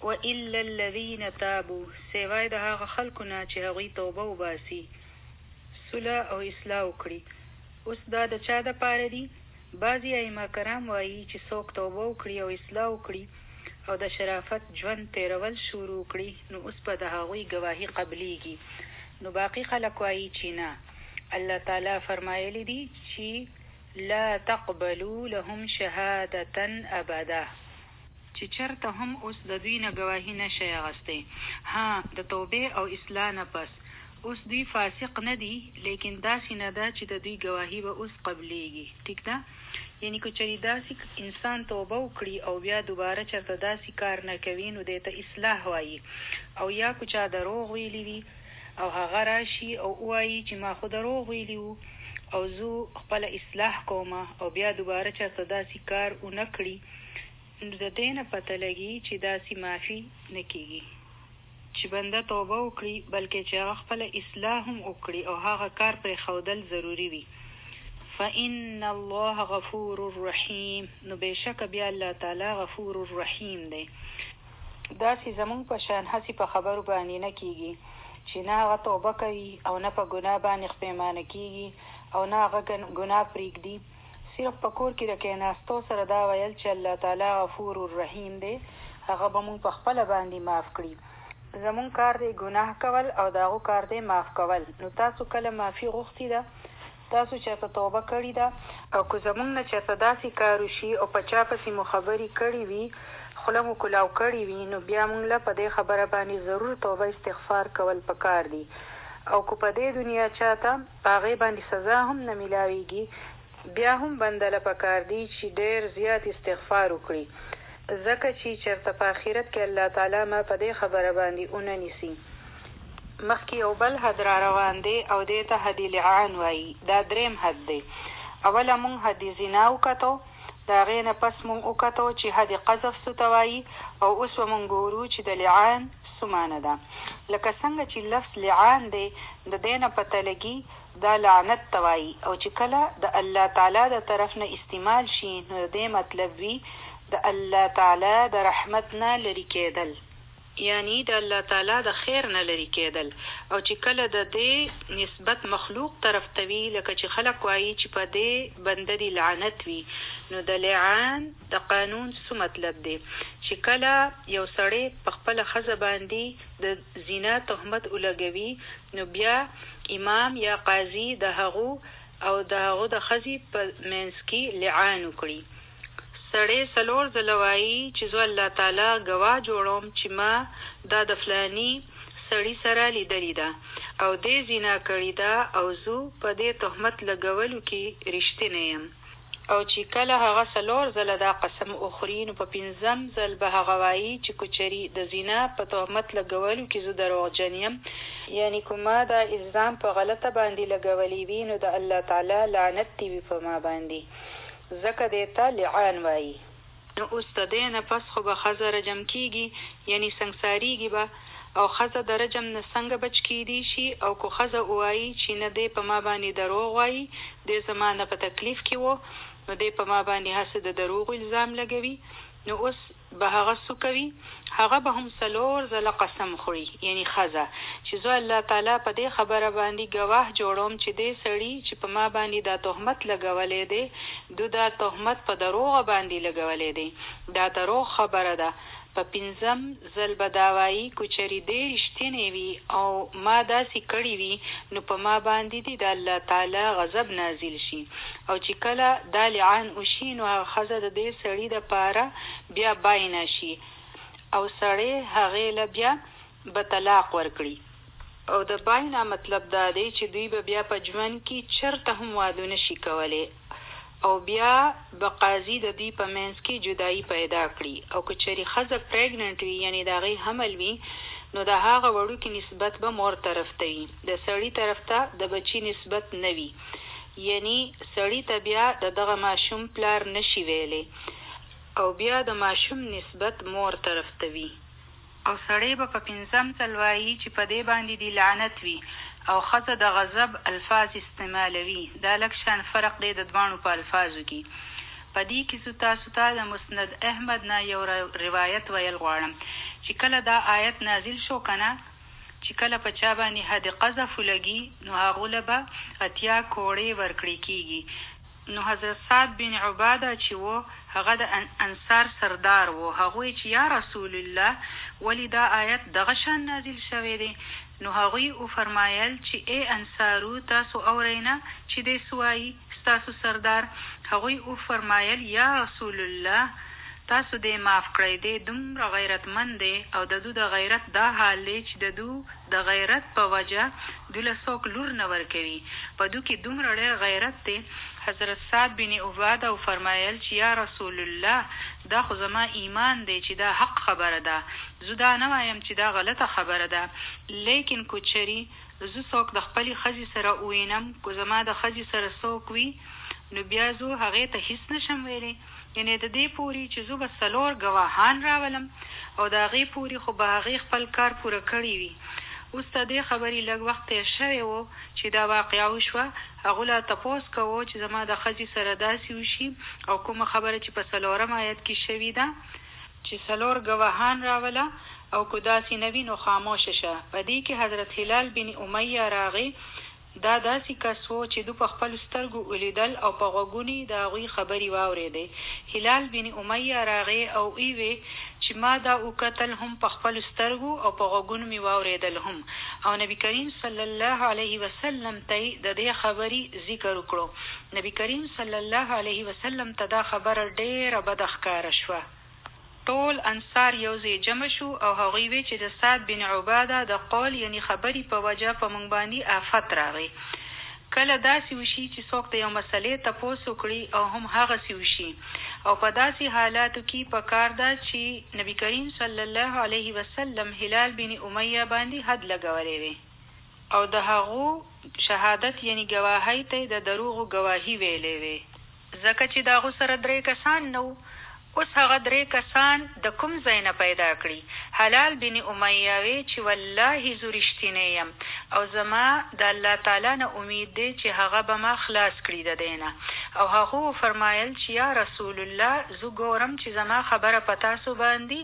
وإلا الذين تابوا سوای د هغه خلکو نه چې هغوی توبه وباسي صلح او اصلاح وکړي. اوس دا د چا دپاره دي؟ بعضې ائمه کرام وایي چې څوک توبه وکړي او اصلاح وکړي او د شرافت ژوند تېرول شروع کړي نو اوس به د هغوی ګواهي قبلیږي. نو باقي خلک وایي چې نه، الله تعالی فرمایلی دي چې لا تقبلوا لهم شهادة ابدا، چې چرته هم اوس د دوی نه ګواهي نشي اخیستی. ها د توبې او اصلاح نه پس اوس دوی فاسق نه دي، لیکن داسې نه ده چې د دوی ګواهي به اوس قبلیږي. ټیک ده؟ یعنی که چېرې داسې انسان توبه وکړي او بیا دوباره چېرته داسې کار نه کوي نو دې ته اصلاح وایي. او یا که چا دروغ ویلي وي او هغه راشي او وایي چې ما خو دروغ ویلي وو او زه خپله اصلاح کومه او بیا دوباره چېرته داسې کار ونه کړي، نو د دې نه پته لګي چې داسې معافي نه کېږي چې بنده توبه وکړي، بلکې چې هغه خپله اصلاح هم وکړي او هغه کار پرېښودل ضروري وي. فإن الله غفور رحیم، نو بېشکه بیا الله تعالی غفور رحیم دی. داسې زمونږ په شان هسې په خبرو باندې نه کېږي چې نه هغه توبه کوي او نه په ګناه باندې پښیمانه کېږي او نه هغه ګناه پرېږدي. صرف په کور کې د کېناستو سره دا ویل چې الله تعالی غفور رحیم دی، هغه به مونږ په خپله باندې معاف کړي. زمونږ کار دی ګناه کول او د هغو کار دی معاف کول. نو تاسو کله معافي غوښتې ده؟ تاسو چېرته توبه کړې ده؟ او که زمونږ نه چېرته داسې کار وشي او په چا پسې مو خبرې کړې وي، خوله مو کلاو کړې وي، نو بیا مونږ له په دې خبره باندې ضرور توبه استغفار کول پکار دي. او که په دې دنیا چاته په هغې باندې سزا هم نه میلاویږي، بیا هم بنده له پکار دی چې ډېر زیات استغفار وکړي، ځکه چې چېرته په آخرت کې الله تعالی ما په دې خبره باندې ونه نیسي. مخکې یو بل حد را روان دی او دې ته حد لعان وایي. دا دریم حد دی. اوله مونږ حد زنا وکتو، د هغې نه پس مونږ وکتو چې حد قذف څه ته وایي، او اوس به مونږ ګورو چې د لعان څه معنی ده. لکه څنګه چې لفظ لعان دی د دې نه پته لګي دا لعنت ته وایي، او چې کله د الله تعالی د طرف نه استعمال شي نو د دې مطلب وي د الله تعالی د رحمت نه لرې کېدل، یعنی د الله تعالی د خیر نه لرې کېدل. او چې کله د دې نسبت مخلوق طرف ته وي، لکه چې خلک وایي چې په دې بنده دی لعنت وي، نو د لعان د قانون څه مطلب دی چې کله یو سړی په خپله ښځه باندې د زنا تهمت ولګوي، نو بیا امام یا قاضي د هغو او د هغو د ښځې په منځ کې لعان وکړي. سړی 4 ځله وایي چې زه الله تعالی ګواه جوړوم چې ما دا د فلاني سړي سره لیدلې ده او دې زنا کړې ده او زه په دې تهمت لګولو کې رښتینی یم. او چې کله هغه 4 ځله دا قسم اخوري نو په 5م ځل به هغه وایي چې کچري د زنا په تهمت لګولو کې زه دروغجن یم، یعنی که ما دا الزام په غلطه باندې لګولی وي نو د الله تعالی لعنت دی وي په ما باندې، ځکه دې ته لعان وایي. نو اوس د دې نه پس خو به ښځه رجم کېږي، یعنی سنګساریږي به. او ښځه د رجم نه څنګه بچ کېدی شي؟ او که ښځه ووایي چې نه دی په ما باندې دروغ وایي، دی زما نه په تکلیف کې و، نو دی په ما باندې هسې د دروغ الزام لګوي، نو اوس به هغه څه کوي؟ هغه به هم 4 ځله قسم خوري، یعنی ښځه چې زه الله تعالی په دې خبره باندې ګواه جوړوم چې دې سړي چې په ما باندې دا تهمت لګولی دی، دا تهمت په دروغ باندې لګولی دی، دا دروغ خبره ده. په 5م ځل به دا وایي کچري دې رښتینی وي او ما داسې کړي وي نو په ما باندې دی د الله تعالی غضب نازل شي. او چې کله دا لعان وشي نو هغه ښځه د دې سړي دپاره بیا باینه شي او سړی هغې له بیا به طلاق ورکړي. او د باینه مطلب دا دی چې دوی به بیا په ژوند کې چېرته هم واده نشي کولی، او بیا به قاضي د دوی په منځ کې جدایي پیدا کړي. او که چېرې ښځه پریګننټ وي، یعنی د هغې حمل وي، نو د هغه وړوکي نسبت به مور طرف ته وي، د سړي طرف ته د بچي نسبت نه وي، یعنی سړي ته بیا د دغه ماشوم پلار نشي ویلی، او بیا د ماشوم نسبت مور طرف ته وي. او سړی به په 5م ځل وایي چې په دې باندې دی لعنت وي، او ښځه د غضب الفاظ استعمالوي. دا لږ شان فرق دی د دواړو په الفاظو کې. په دې کې زه تاسو ته د مسند احمد نه یو روایت ویل غواړم چې کله دا آیت نازل شو کنه چې کله په چا باندې حد قذف ولګي نو هغه به 80 کوړې ورکړي کیږي. نو حضرت سعد بن عباده چې و هغه د انصار سردار و. هغوی چې یا رسول الله ولی دا آیت دغه شان نازل شوی دی؟ نو هغوی او فرمایل چې ای انصارو تاسو اورینا چې دی سوایی تاسو سردار. هغوی او فرمایل یا رسول الله تاسو دې معاف کړی دی، دومره غیرتمند دی او د دو د غیرت دا حال دی چې د دو د غیرت په وجه دوله څوک لور نه ورکوي، په دو کې دومره ډېر غیرت دی. حضرت سعد بن عباده او فرمایل چې یا رسول الله دا خو زما ایمان دی چې دا حق خبره ده، زه دا نه وایم چې دا غلطه خبره ده، لیکن کو چری زه څوک د خپلې ښځې سره ووینم، کو زما د ښځې سره څوک وي نو بیا زه هغې ته هیڅ نشم ویلی، یعنې د دې پورې چې زه به 4 ګواهان راولم او د هغې پورې خو به هغې خپل کار پوره کړی وي. اوس د دې خبرې لږ وخت تېر شوی و چې دا واقعه وشوه. هغو لا تپوس کوو چې زما د ښځې سره داسې وشي او کومه خبره چې په 4 آیت کې شوې ده چې 4 ګواهان راوله او که داسې نه وي نو خاموشه شه. په دې کې حضرت هلال بن امیه راغی. دا داسې کس و چې دو په خپل سترګو ولیدل او په غوږونو د هغوی خبرې واورېدې. هلال بن امیه راغی او ویې چې ما دا وکتل هم په خپل سترګو او په غوږونو مې واورېدل هم، او نبی کریم صلی الله علیه وسلم ته د دې خبرې ذکر وکړو. نبی کریم صلی الله علیه وسلم ته دا خبره ډېره بده ښکاره شوه. ټول انصار یو ځای جمع شو او هغوی وی چې د سعد بن عباده د قول یعنی خبرې په وجه په موږ باندې آفت راغی. کله داسې وشي چې څوک د یو مسلې تپوس وکړي او هم هغسې وشي، او په داسې حالاتو کې پکار ده چې نبی کریم صلی الله علیه وسلم هلال بن امیه باندې حد لګولی وی او د هغو شهادت یعنی ګواهی ته د دروغو ګواهی ویلی وی، ځکه چې د هغو سره 3 کسان نه وو. اوس هغه 3 کسان د کوم ځای نه پیدا کړي؟ هلال بن امیه وی چې والله زه رښتینی یم او زما د الله تعالی نه امید دی چې هغه به ما خلاص کړي د دی نه. او هغو فرمایل چې یا رسول الله زه ګورم چې زما خبره په تاسو باندې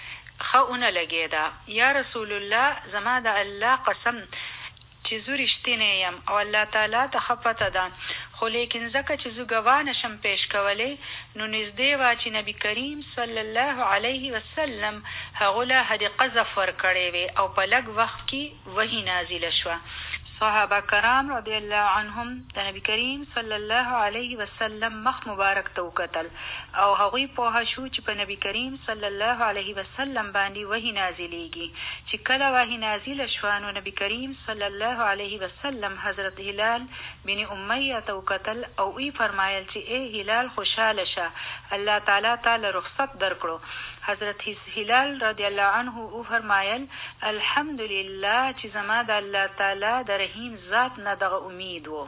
ښه ونه لګېده. یا رسول الله زما د الله قسم چې زه رښتینی یم او الله تعالی ته ښه پته ده، خو لیکن ځکه چې زه ګواه نشم پیش کولی نو نږدې وه چې نبی کریم صلی الله علیه وسلم هغو له حد قذف ورکړی وی او په لږ وخت کې وحی نازله شوه. صحابه کرام رضی الله عنهم د نبی کریم صلی الله علیه وسلم مخ مبارک ته وکتل او هغوی پوه شو چې په نبی کریم صلی الله علیه وسلم باندې وحی نازلیږي. چې کله وحی نازله شوه نو نبی کریم صلی الله علیه وسلم حضرت هلال بن امیه ته وکتل او وی فرمایل چې ای هلال خوشحاله شه، الله تعالی تعالی رخصت درکړو. حضرت هلال رضی الله عنه او فرمایل الحمدلله چې زما د الله تعالی د رحیم ذات نه دغه امید و.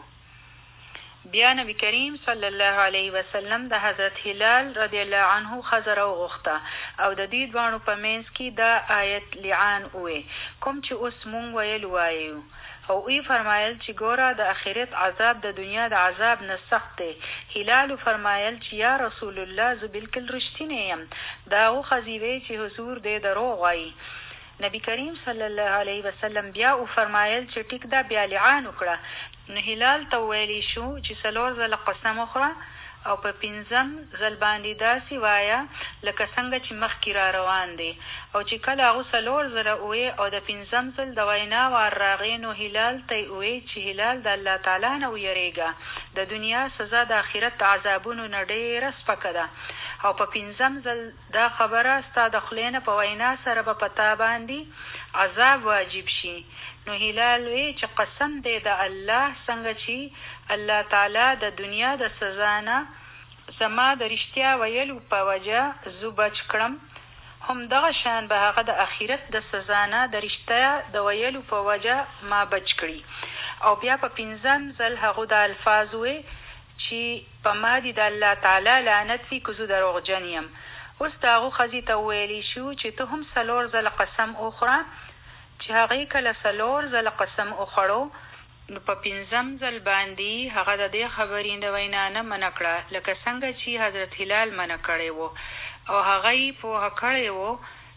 بیا نبی کریم صلی الله علیه وسلم د حضرت هلال رضی الله عنه ښځه راوغوښته او د دې دواړو په منځ کې دا آیت لعان ووی کوم چې اوس مونږ ویل وایو. او وی فرمایل چې ګوره د آخرت عذاب د دنیا د عذاب نه سخت دی. هلال فرمایل چې یا رسول الله زه بالکل رښتینی یم. دا هغو ښځې وی چې حضور دی دروغ وایي. نبی کریم صلی الله علیه وسلم بیا او فرمایل چې ټیک ده بیا لعان وکړه. نو هلال ته ویلی شو چې 4 ځله قسم وخوره او په 5م ځل باندې داسې وایه لکه څنګه چې مخکې را روان دی. او چې کله هغو 4 ځله ووی او د 5م ځل د وینا وار راغی نو هلال ته یې ووی چې هلال د الله تعالی نه ویرېږه، د دنیا سزا د آخرت د عذابونو نه ډېره سپکه ده او په 5م ځل دا خبره ستا د خولې نه په وینا سره به په تا باندې عذاب واجب شي. نو هلال وی چې قسم دی د الله څنګه چې الله تعالی د دنیا د سزا نه زما د رښتیا ویلو په وجه زه بچ کړم، هم دغه شان به هغه د آخرت د سزا نه د رښتیا د ویلو په وجه ما بچ کړي. او بیا په 5م ځل هغو د الفاظ وی چې په ما دي د الله تعالی لعنت وي که زه دروغجن یم. اوس د هغو ښځې ته وویلی شو چې ته هم 4 ځله قسم وخوره. چې هغې کله 4 ځله قسم وخوړو نو په 5م ځل باندې هغه د دې خبرې د وینا نه منع کړه لکه څنګه چې حضرت هلال منع کړی و او هغه یې پوهه کړی و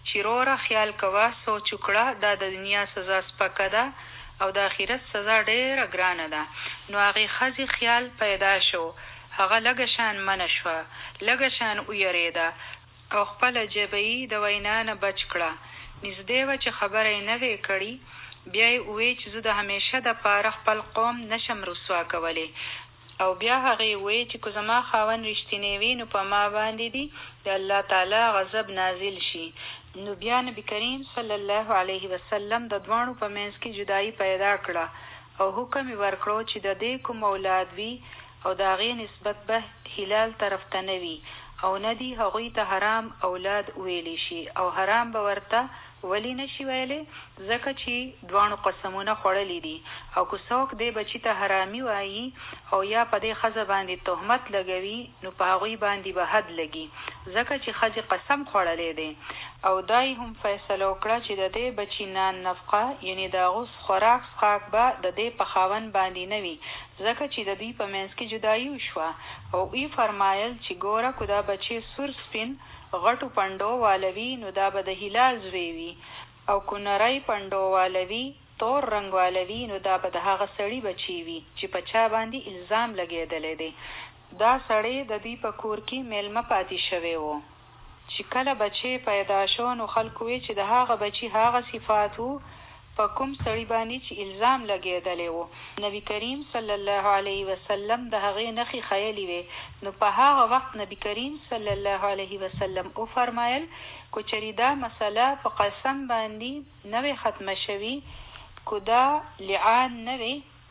چې روره خیال کوه، سوچ وکړه دا د دنیا سزا سپکه ده او د آخرت سزا ډېره ګرانه ده. نو هغې ښځې خیال پیدا شو، هغه لږه شان منه شوه، لږه شان ویرېده او خپله ژبه یې د وینا نه بچ کړه. نږدې وه چې خبره یې نه وې کړې، بیا یې وویل چې زه د همیشه دپاره خپل قوم نشم رسوا کولی. او بیا هغې وویل چې که زما خاوند رښتینی وي نو په ما باندې دي د الله تعالی غضب نازل شي. نو بیا نبي کریم صلی الله علیه وسلم د دواړو په منځ کې جدایي پیدا کړه او حکم یې ورکړو چې د دې کوم اولاد وي او د هغې نسبت به هلال طرف ته نه وي او نه دي هغوی ته حرام اولاد ویلی شي. او حرام به ورته ولی نشي ویلی ځکه چې دواړو قسمونه خوړلی دي. او که څوک دې بچي ته حرامي وایي او یا په دې ښځه باندې تهمت لګوي نو په هغوی باندې به حد لګي ځکه چې ښځې قسم خوړلی دی. او دا یې هم فیصله وکړه چې د دې بچي نان نفقه یعنې د هغو خوراک څښاک به د دې په خاوند باندې نه وي ځکه چې د دوی په منځ کې جدایي وشوه. او یې فرمایل چې ګوره که دا بچی سور سپین غټو پنډو والوي نو دا به د هلال زوی وي، او که نری پنډو والوي تور رنګ والوي نو دا به د هغه سړي بچی وي چې په چا باندې الزام لګېدلی دی. دا سړی د دوی په کور کې میلمه پاتې شوی و. چې کله بچی پیدا شو نو خلکو وی چې د هغه بچی هغه صفات وو په کوم سړي باندې چې الزام لګېدلی و. نبی کریم صلی الله علیه وسلم د هغې نښې ښیلې وې. نو په هغه وخت نبی کریم صلی الله علیه وسلم وفرمایل که چېرې دا مسله په قسم باندې نه وې ختمه شوي، که دا لعان نه وې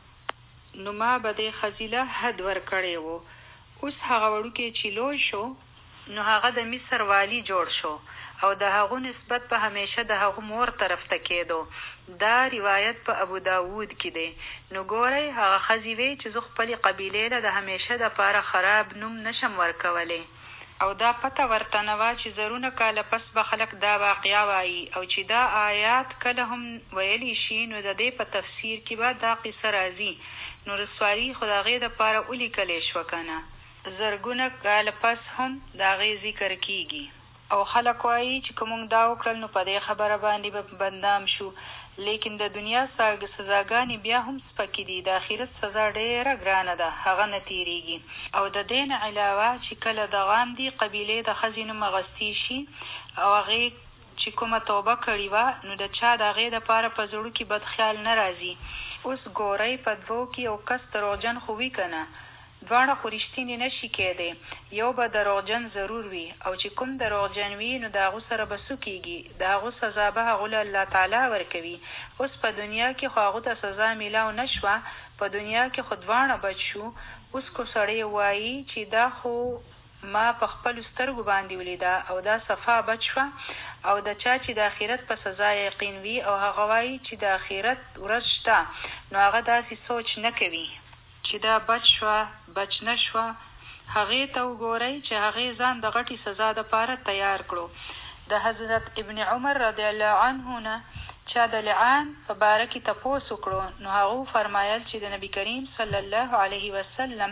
نو ما به دې ښځې له حد ورکړی و. اوس هغه وړوکی چې لوی شو نو هغه د مصر والی جوړ شو او د هغو نسبت په همیشه د هغو مور طرف ته کېدو. دا روایت په ابو داود کې دی. نو ګورئ هغه ښځې وی چې زه خپلې قبیلې له د همیشه دپاره خراب نوم نشم ورکولی. او دا پته ورته نه وه چې زرونه کاله پس به خلک دا واقعه وایي او چې دا آیات کله هم ویلی شي نو د دې په تفسیر کې به دا قصه راځي. نو رسوایي خو د هغې دپاره ولیکلی شوه که نه، زرګونه کاله پس هم د هغې ذکر کېږي. او خلک وایي چې که موږ دا وکړل نو په دې خبره باندې به بدنام شو. لیکن د دنیا سزاګانې بیا هم سپکې دي، د آخرت سزا ډېره ګرانه ده، هغه نه تېرېږي. او د دې نه علاوه چې کله د غامدي قبیلې د ښځې نوم اخیستی شي او هغې چې کومه توبه کړې وه نو د چا د هغې دپاره په زړو کې بد خیال نه راځي. اوس ګورئ په دوو کې یو کس دروغجن خو وي که نه، دواړه خو رښتینې نشي کېدی، یو به دروغجن ضرور وي او چې کوم دروغجن وي نو د هغو سره به څه کېږي؟ د هغو سزا به هغو له الله تعالی ورکوي. اوس په دنیا کې خو هغو ته سزا میلاو نه شوه، په دنیا کې خو دواړه بچ شو. اوس که سړی وایي چې دا خو ما په خپلو سترګو باندې ولیده او دا صفا بچ شوه، او د چا چې د آخرت په سزا یقین وي او هغه وایي چې د آخرت ورځ شته نو هغه داسې سوچ نه کوي چې دا بچ شوه بچ نه شوه. هغې ته وګورئ چې هغې ځان د غټې سزا دپاره تیار کړو. د حضرت ابن عمر رضی الله عنه نه چا د لعان په باره کې تپوس وکړو نو هغو فرمایل چې د نبي کریم صلی الله علیه وسلم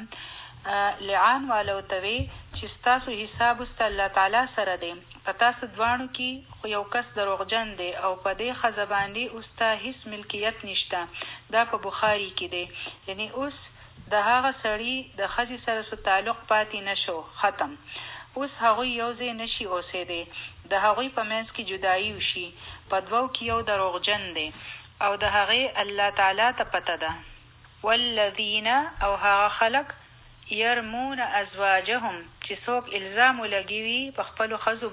لعان والو ته وی چې ستاسو حساب اوس الله تعالی سره دی، په تاسو دواړو کې خو یو کس دروغجن دی او په دې ښځه باندې اوس ته هېڅ ملکیت نشته. دا په بخاري کې دی. یعنې اوس د هغه سړي د ښځې سره څه تعلق پاتې نه شو، ختم. اوس هغوی یو ځای نشي اوسېدی، د هغوی په منځ کې جدایي وشي. په دوو کې یو دروغجن دی او د هغې الله تعالی ته پته ده. والذین او هغه خلک یرمون ازواجهم چې څوک الزام ولګوي په خپلو ښځو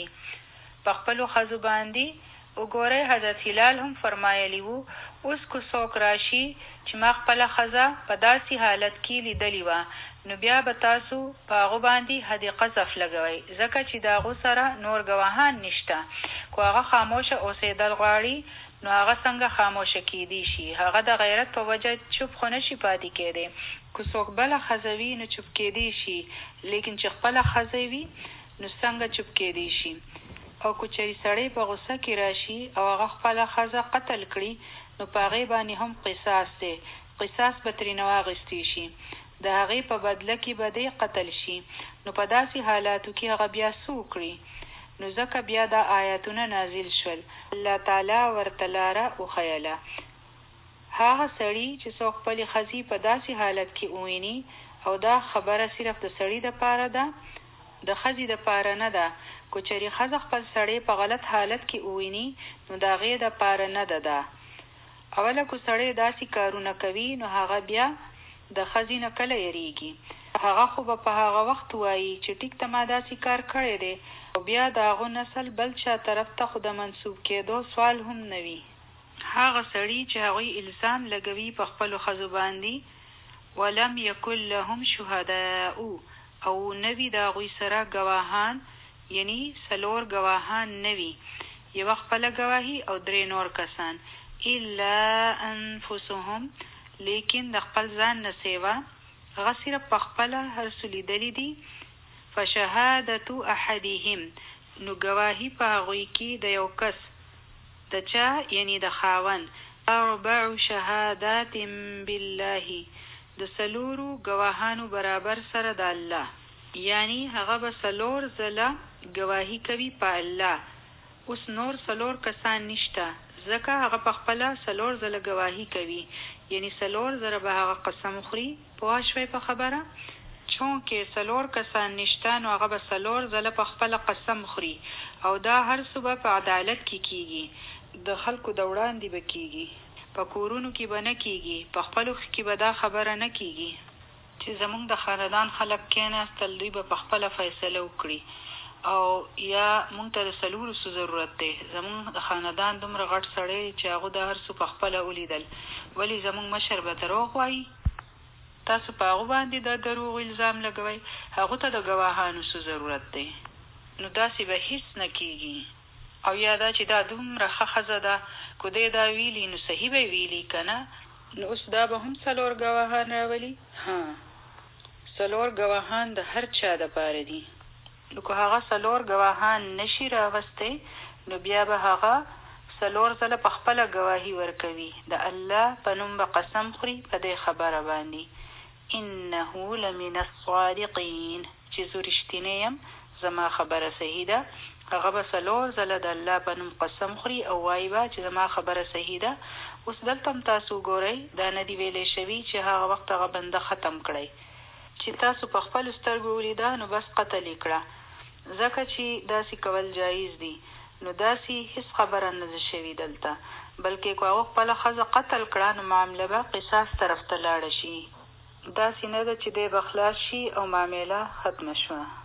باندې وګورئ حضرت هلال هم فرمایلی وو اوس که څوک راشي چې ما خپله ښځه په داسې حالت کې لیدلې وه نو بیا به تاسو په هغو باندې حد قذف لګوئ ځکه چې د هغو سره نور ګواهان نشته. که هغه خاموشه اوسېدل غواړي نو هغه څنګه خاموشه کېدی شي؟ هغه د غیرت په وجه چوپ خو نشي پاتې کېدی. که څوک بله ښځه وي نو چوپ کېدی شي، لیکن چې خپله ښځه وي نو څنګه چوپ کېدی شي؟ او که چېرې سړی په غوسه کې راشي او هغه خپله ښځه قتل کړي نو په هغې باندې هم قصاص دی، قصاص به ترېنه واخیستی شي، د هغې په بدله کې به دی قتل شي. نو په داسې حالاتو کې هغه بیا څه وکړي؟ نو ځکه بیا دا آیاتونه نازل شول. الله تعالی ورته لاره وښیله. هغه سړي چې څوک خپلې ښځې په داسې حالت کې وویني او دا خبره صرف د سړي دپاره ده، د ښځې دپاره نه ده. که چېرې ښځه خپل سړی په غلط حالت کې وویني نو د هغې دپاره نه ده. اوله که سړی داسې کارونه کوي نو هغه بیا د ښځې نه کله یریږي. هغه خو به په هغه وخت وایي چې ټیک ته ما داسې کار کړی دی، او بیا د هغو نسل بل چا طرف ته خو د منسوب کېدو سوال هم نه وي. هغه سړي چې هغوی الزام لګوي په خپلو ښځو باندې، ولم یکن لهم شهداء، او نوي د هغوی سره ګواهان، یعنی 4 ګواهان نوي، یوه خپله ګواهي او 3 نور کسان، الا انفسهم، لیکن د خپل ځان نه سیوا هغه صرف په خپله هر څه لیدلی دي. فشهادة احدهم، نو ګواهي په هغوی کې د یو کس، د چا یعنی د خاوند، 4 شهادات بالله، د 4 ګواهانو برابر سره د الله، یعنی هغه به 4 ځله ګواهي کوي په الله. اوس نور 4 کسان نشته، ځکه هغه په خپله 4 ځله ګواهي کوي، یعنی 4 ځله به هغه قسم خوري. پوه شوئ په خبره؟ چونکې 4 کسان نشته نو هغه به 4 ځله په خپله قسم خوري، او دا هر څه به په عدالت کې کیږي، د خلکو د وړاندې به کیږي، په کورونو کې به نه کیږي، په خپلو کې به دا خبره نه کیږي چې زمونږ د خاندان خلک کېناستل، دوی به په خپله فیصله وکړي، او یا مونږ ته د 4 څه ضرورت دی، زمونږ د خاندان دومره غټ سړی چې هغو دا هر څه په خپله ولیدل، ولې زمونږ مشر به دروغ وایي؟ تاسو په هغو باندې د دروغ الزام لګوئ، هغو ته د ګواهانو څه ضرورت دی؟ نو داسې به هیڅ نه کیږي. او یا دا چې دا دومره ښه ښځه ده، که دی دا ویلي نو صحیح به ویلي که نه؟ نو اوس دا به هم 4 ګواهان راولي؟ 4 ګواهان د هر چا دپاره دي. نو که هغه 4 ګواهان نشي راوستی نو بیا به هغه 4 ځله په خپله ګواهي ورکوي، د الله په نوم به قسم خوري په دې خبره باندې، انه لمن الصادقین، چې زه رښتینی یم، زما خبره صحیح ده. هغه به 4 ځله د الله په نوم قسم خوري او وایي به چې زما خبره صحیح ده. اوس دلته هم تاسو ګورئ، دا نه دي ویلی شوي چې هغه وخت هغه بنده ختم کړئ، چې تاسو په خپلو سترګو ولیده نو بس قتل یې کړه، ځکه چې داسې کول جایز دي. نو داسې هیڅ خبره نه ده شوي دلته، بلکې که هغه خپله ښځه قتل کړه نو معامله به قصاص طرف ته لاړه شي. داسې نه ده چې دی به خلاص شي او معامله ختمه شوه.